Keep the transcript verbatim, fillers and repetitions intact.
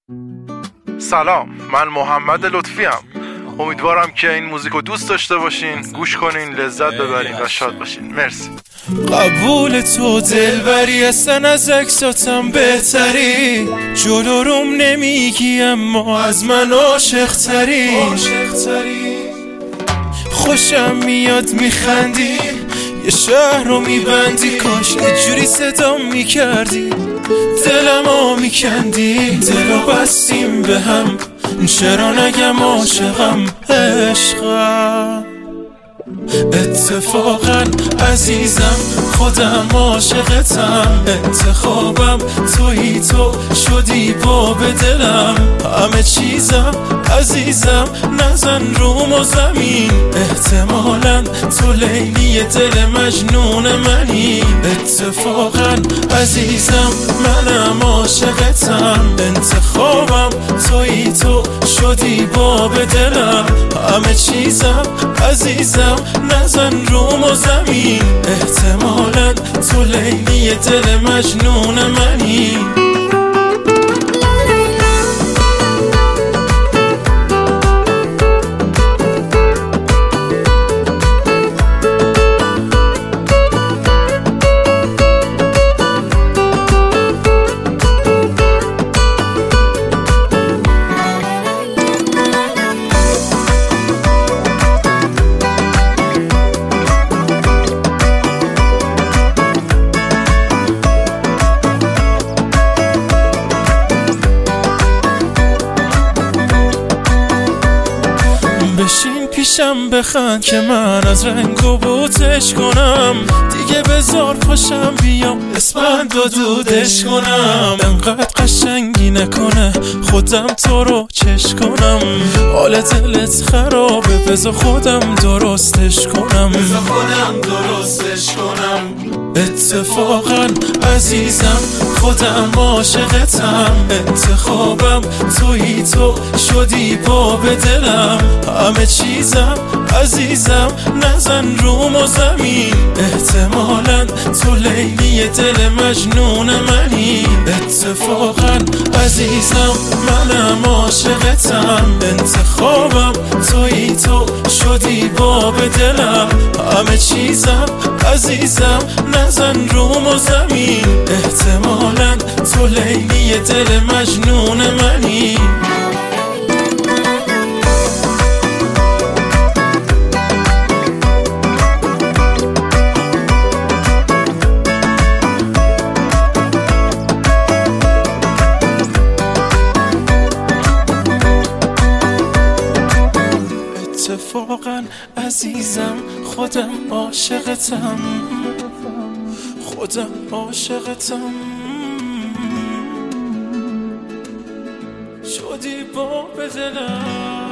سلام، من محمد لطفی ام. امیدوارم که این موزیک رو دوست داشته باشین، گوش کنین، لذت ببرین و شاد باشین. مرسی. قبول تو دلبری هستن از عکساتم بهتری، جلو روم نمیگی اما از من عاشق تری. خوشم میاد میخندی، یه شهر رو میبندی، کاش یه جوری صدا میکردی، دلمو میکندی. دلو بستیم به هم، چرا نگم عاشقم عشقم. اتفاقا عزیزم خودم عاشقتم، انتخابم تویی، تو شدی باب دلم. همه چیزم عزیزم نزن روم و زمین، احتمالاً تو لیلی دل مجنون منی. اتفاقا عزیزم منم عاشقتم، انتخابم تویی، تو شدی باب دلم. همه چیزم عزیزم نزن روم و زمین، احتمالاً تو لیلی دل مجنون منی. بشین پیشم بخند که من از رنگ و بوتش کنم، دیگه بذار پاشم بیام اسپند و دودش کنم. انقدر قشنگی نکنه خودم تو رو چش کنم، حال دلت خرابه بذار خودم درستش کنم، بذار خودم درستش کنم. اتفاقا عزیزم خودم عاشقتم، انتخابم تویی، تو شدی باب دلم. همه چیزم عزیزم نزن روم و زمین، احتمالاً تو لیلی دل مجنون منی. اتفاقا عزیزم منم عاشقتم، انتخابم تویی، تو شدی باب دلم. همه چیزم عزیزم نزن روم و زمین، احتمالاً تو لیلی دل مجنون منی. اتفاقا عزیزم خودم عاشقتم، خودم عاشقتم، شدی باب دلم.